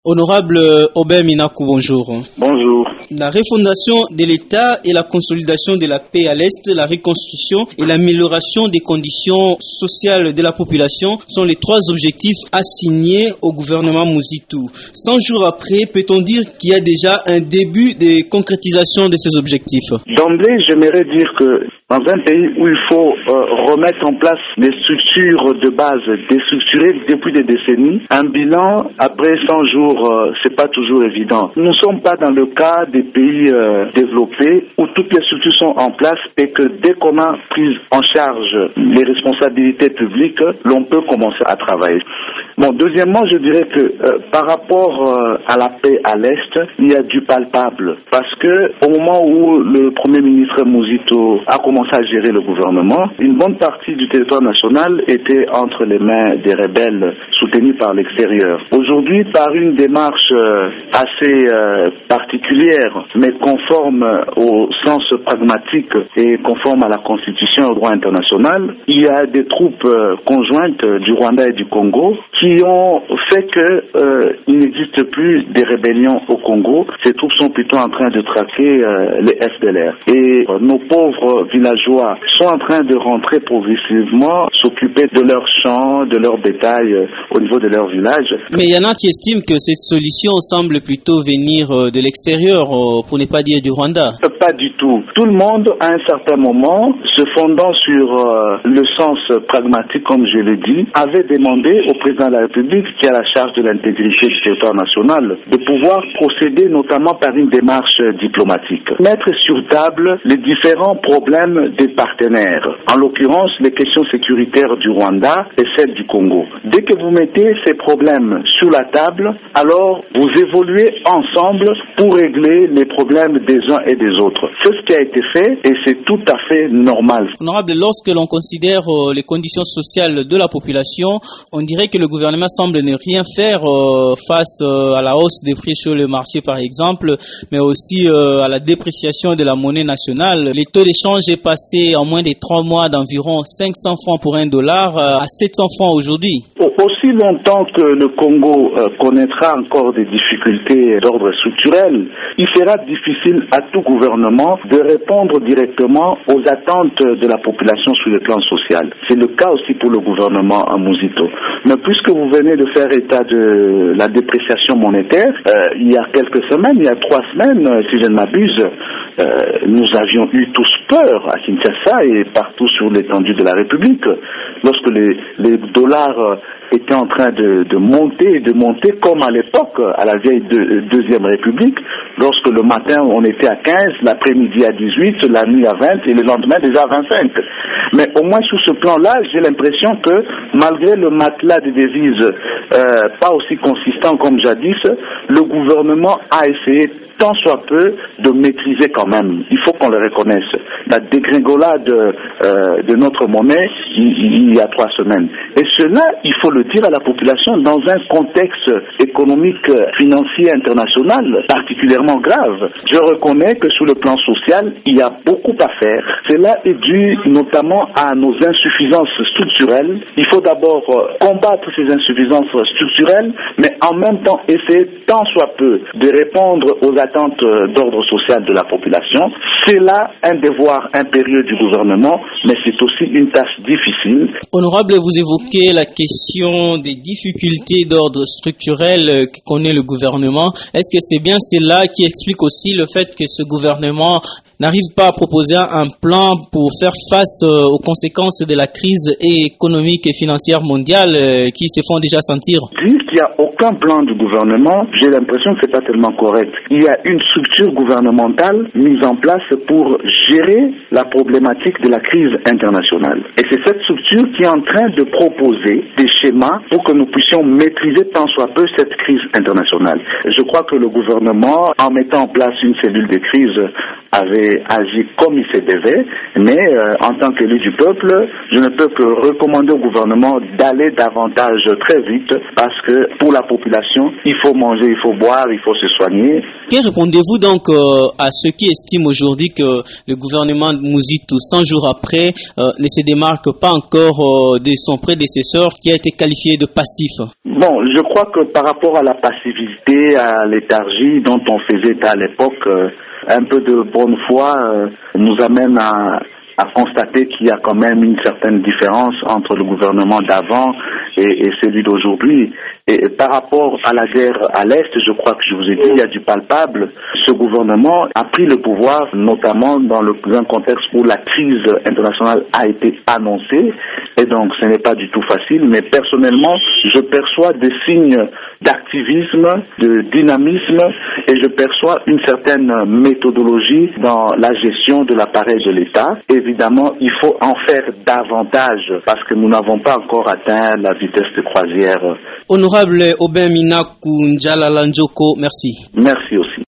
Honorable Aubert Minakou, bonjour. Bonjour. La refondation de l'État et la consolidation de la paix à l'Est, la reconstruction et l'amélioration des conditions sociales de la population sont les trois objectifs assignés au gouvernement Mouzitou. 100 jours après, peut-on dire qu'il y a déjà un début de concrétisation de ces objectifs? D'emblée, j'aimerais dire que dans un pays où il faut remettre en place des structures de base déstructurées depuis des décennies, un bilan après 100 jours, c'est pas toujours évident. Nous ne sommes pas dans le cas des pays développés où toutes les structures sont en place et que dès qu'on a pris en charge les responsabilités publiques, l'on peut commencer à travailler. Bon, deuxièmement, je dirais que par rapport à la paix à l'Est, il y a du palpable. Parce que au moment où le Premier ministre Mouzitou a commencé à gérer le gouvernement, une bonne partie du territoire national était entre les mains des rebelles soutenus par l'extérieur. Aujourd'hui, par une démarche assez particulière, mais conforme au sens pragmatique et conforme à la Constitution et au droit international, il y a des troupes conjointes du Rwanda et du Congo qui ont fait qu'il n'existe plus des rébellions au Congo. Ces troupes sont plutôt en train de traquer les FDLR. Et nos pauvres villageois sont en train de rentrer progressivement, s'occuper de leurs champs, de leurs bétail au niveau de leur village. Mais il y en a qui estiment que cette solution semble plutôt venir de l'extérieur, pour ne pas dire du Rwanda. Pas du tout. Tout le monde, à un certain moment, se fondant sur le sens pragmatique, comme je l'ai dit, avait demandé au président de la République, qui a la charge de l'intégrité du territoire national, de pouvoir procéder notamment par une démarche diplomatique. Mettre sur table les différents problèmes des partenaires, en l'occurrence les questions sécuritaires du Rwanda et celles du Congo. Dès que vous mettez ces problèmes sur la table, alors vous évoluez ensemble pour régler les problèmes des uns et des autres. C'est ce qui a été fait et c'est tout à fait normal. Honorable, lorsque l'on considère les conditions sociales de la population, on dirait que le gouvernement semble ne rien faire face à la hausse des prix sur le marché par exemple, mais aussi à la dépréciation de la monnaie nationale. Les taux d'échange est passé en moins de 3 mois d'environ 500 francs pour $1 à 700 francs aujourd'hui. Aussi longtemps que le Congo connaîtra encore des difficultés d'ordre structurel, il sera difficile à tout gouvernement de répondre directement aux attentes de la population sur le plan social. C'est le cas aussi pour le gouvernement à Mouzitou. Mais puisque vous venez de faire état de la dépréciation monétaire, il y a quelques semaines, il y a 3 semaines, si je ne m'abuse, nous avions eu tous peur à Kinshasa et partout sur l'étendue de la République, lorsque les dollars étaient en train de monter comme à l'époque, à la vieille Deuxième République, lorsque le matin on était à 15, l'après-midi à 18, la nuit à 20 et le lendemain déjà à 25. Mais au moins sur ce plan-là, j'ai l'impression que malgré le matelas de devises pas aussi consistant comme jadis, le gouvernement a essayé tant soit peu de maîtriser quand même. Il faut qu'on le reconnaisse. La dégringolade de notre monnaie il y a 3 semaines. Et cela, il faut le dire à la population dans un contexte économique, financier, international particulièrement grave. Je reconnais que sur le plan social, il y a beaucoup à faire. Cela est dû notamment à nos insuffisances structurelles. Il faut d'abord combattre ces insuffisances structurelles, mais en même temps essayer tant soit peu de répondre aux attentes d'ordre social de la population. C'est là un devoir impérieux du gouvernement, mais c'est aussi une tâche difficile. Honorable, vous évoquez la question des difficultés d'ordre structurel que connaît le gouvernement. Est-ce que c'est bien cela qui explique aussi le fait que ce gouvernement n'arrive pas à proposer un plan pour faire face aux conséquences de la crise économique et financière mondiale qui se font déjà sentir? Dire qu'il n'y a aucun plan du gouvernement, j'ai l'impression que c'est pas tellement correct. Il y a une structure gouvernementale mise en place pour gérer la problématique de la crise internationale. Et c'est cette structure qui est en train de proposer des schémas pour que nous puissions maîtriser tant soit peu cette crise internationale. Je crois que le gouvernement, en mettant en place une cellule de crise, avait agi comme il se devait, mais en tant qu'élu du peuple, je ne peux que recommander au gouvernement d'aller davantage très vite parce que que pour la population, il faut manger, il faut boire, il faut se soigner. Que répondez-vous donc à ceux qui estiment aujourd'hui que le gouvernement Muzito, 100 jours après, ne se démarque pas encore de son prédécesseur qui a été qualifié de passif? Bon, je crois que par rapport à la passivité, à l'éthargie dont on faisait à l'époque, un peu de bonne foi nous amène à constater qu'il y a quand même une certaine différence entre le gouvernement d'avant et celui d'aujourd'hui. Et par rapport à la guerre à l'Est, je crois que je vous ai dit, il y a du palpable. Ce gouvernement a pris le pouvoir, notamment dans un contexte où la crise internationale a été annoncée. Et donc, ce n'est pas du tout facile. Mais personnellement, je perçois des signes d'activisme, de dynamisme, et je perçois une certaine méthodologie dans la gestion de l'appareil de l'État. Évidemment, il faut en faire davantage parce que nous n'avons pas encore atteint la vitesse de croisière. Honorable Aubin Minaku Njala Lanjoko, merci. Merci aussi.